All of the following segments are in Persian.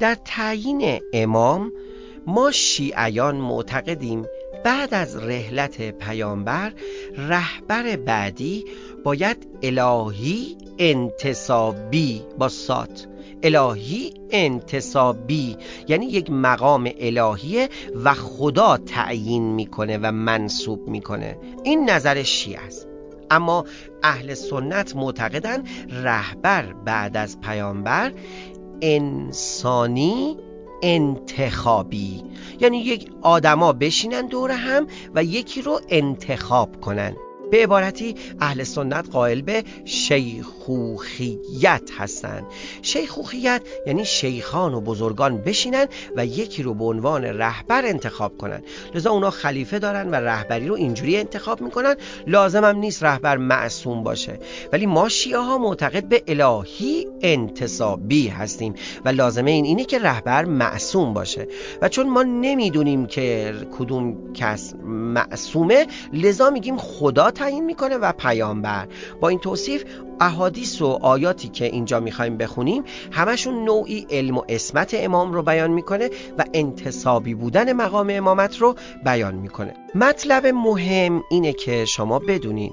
در تعیین امام ما شیعیان معتقدیم بعد از رحلت پیامبر رهبر بعدی باید الهی انتصابی با صاد، الهی انتصابی یعنی یک مقام الهیه و خدا تعیین میکنه و منصوب میکنه. این نظر شیعه است. اما اهل سنت معتقدن رهبر بعد از پیامبر انسانی انتخابی، یعنی یک آدما بشینن دور هم و یکی رو انتخاب کنن. به عبارتی اهل سنت قائل به شیخوخیت هستند. شیخوخیت یعنی شیخان و بزرگان بشینن و یکی رو به عنوان رهبر انتخاب کنن. لذا اونا خلیفه دارن و رهبری رو اینجوری انتخاب میکنن. لازم هم نیست رهبر معصوم باشه، ولی ما شیعه ها معتقد به الهی انتصابی هستیم و لازمه اینه که رهبر معصوم باشه. و چون ما نمیدونیم که کدوم کس معصومه، لذا میگیم خدا تعیین میکنه و پیامبر. با این توصیف احادیث و آیاتی که اینجا میخوایم بخونیم همشون نوعی علم و عصمت امام رو بیان میکنه و انتصابی بودن مقام امامت رو بیان میکنه. مطلب مهم اینه که شما بدونین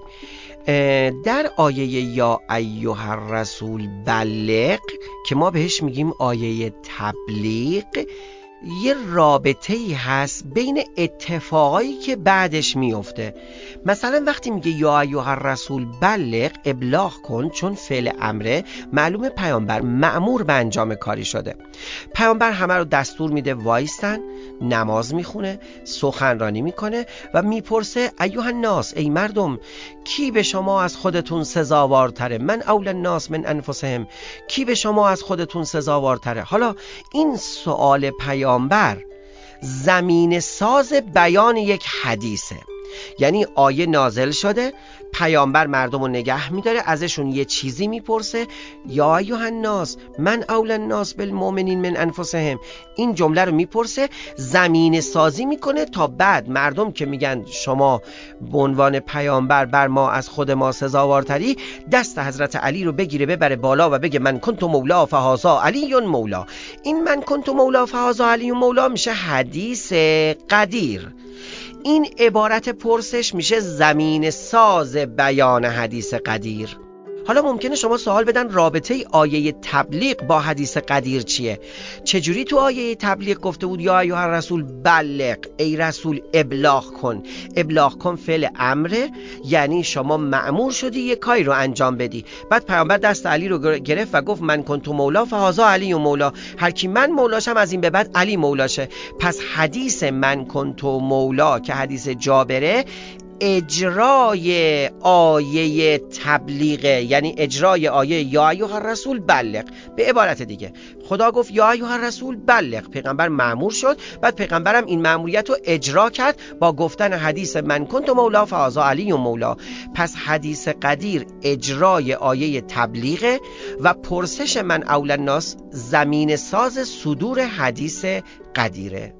در آیه یا ایها الرسول بلغ که ما بهش میگیم آیه تبلیغ، یه رابطه‌ای هست بین اتفاقایی که بعدش میفته. مثلا وقتی میگه یا ایها الرسول بلغ، ابلاغ کن، چون فعل امره معلومه پیامبر مأمور به انجام کاری شده. پیامبر همه رو دستور میده وایستن، نماز میخونه، سخنرانی میکنه و میپرسه ایها الناس، ای مردم، کی به شما از خودتون سزاوارتره؟ من اول الناس من انفسهم، کی به شما از خودتون سزاوارتره؟ حالا این سوال پیامبر زمین ساز بیان یک حدیثه، یعنی آیه نازل شده، پیامبر مردم رو نگه میداره، ازشون یه چیزی میپرسه، یا ایها الناس من اول الناس بالمؤمنین من انفسهم، این جمله رو میپرسه، زمین سازی میکنه تا بعد مردم که میگن شما به عنوان پیامبر بر ما از خود ما سزاوارتری، دست حضرت علی رو بگیره ببره بالا و بگه من کنت مولا فهذا علی مولا. این من کنت مولا فهذا علی مولا میشه حدیث قدیر. این عبارت پرسش میشه زمین ساز بیان حدیث قدیر. حالا ممکنه شما سوال بدن رابطه آیه تبلیغ با حدیث قدیر چیه؟ چجوری تو آیه تبلیغ گفته بود یا ایها الرسول بلغ، ای رسول ابلاغ کن؟ ابلاغ کن فعل امره، یعنی شما مأمور شدی یک کاری رو انجام بدی. بعد پیامبر دست علی رو گرفت و گفت من کنت مولا فهذا علی مولا، هر کی من مولاشم از این به بعد علی مولاشه. پس حدیث من کنت مولا که حدیث جابره اجرای آیه تبلیغه، یعنی اجرای آیه یا ایها الرسول بلغ. به عبارت دیگه خدا گفت یا ایها الرسول بلغ، پیغمبر مأمور شد، بعد پیغمبرم این مأموریت رو اجرا کرد با گفتن حدیث من کنت مولا فهذا علی مولا. پس حدیث قدیر اجرای آیه تبلیغه و پرسش من اول الناس زمین ساز صدور حدیث قدیره.